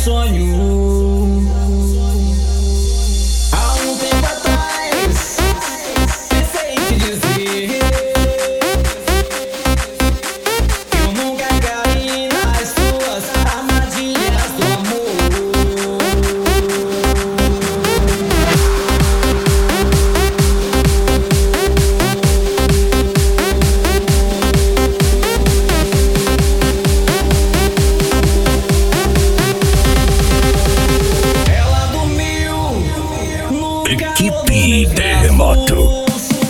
sonho. Há um tempo atrás pensei em te dizer que eu nunca caí nas suas armadilhas do amor. Equipe Terremoto.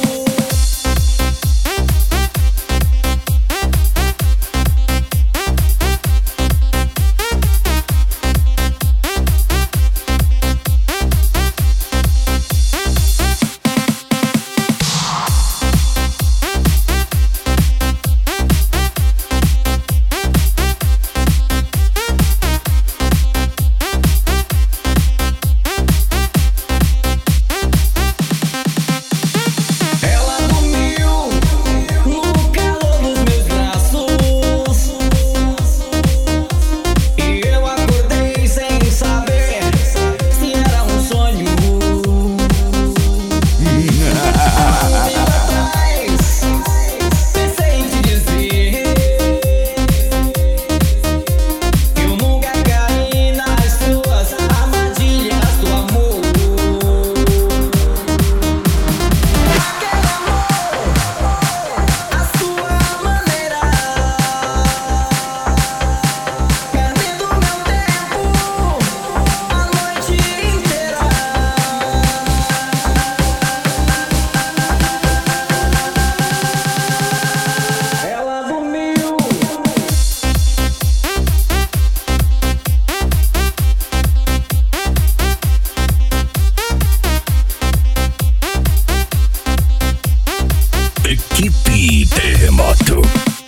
Equipe Terremoto.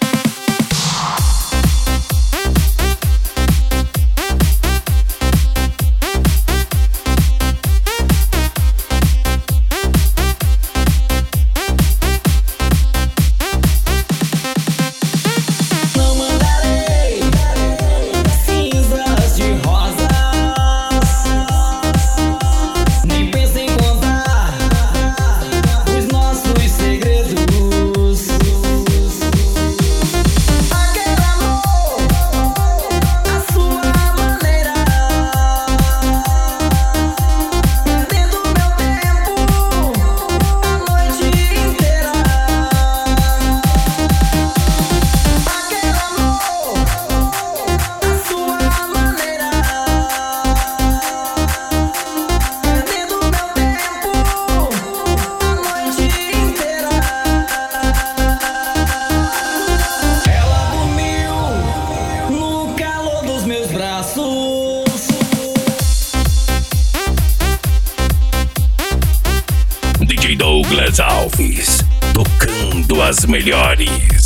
Não mandarei cinzas de rosas, nem penso em contar os nossos segredos. Aquele amor, a sua maneira, perdendo meu tempo a noite inteira. Aquele amor, a sua maneira, perdendo meu tempo a noite inteira. Ela dormiu no calor dos meus braços. DJ Douglas Alves, tocando as melhores.